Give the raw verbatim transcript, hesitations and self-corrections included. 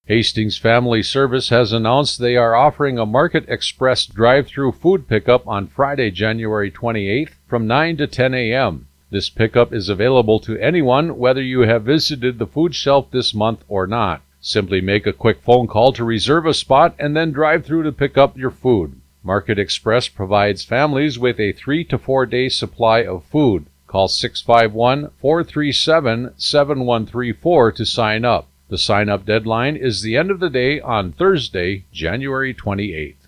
Hastings Family Service has announced they are offering a Market Express drive-through food pickup on Friday, January twenty-eighth from nine to ten a.m. This pickup is available to anyone whether you have visited the food shelf this month or not. Simply make a quick phone call to reserve a spot and then drive through to pick up your food. Market Express provides families with a three to four day supply of food. Call six five one, four three seven, seven one three four to sign up. The sign-up deadline is the end of the day on Thursday, January twenty-eighth.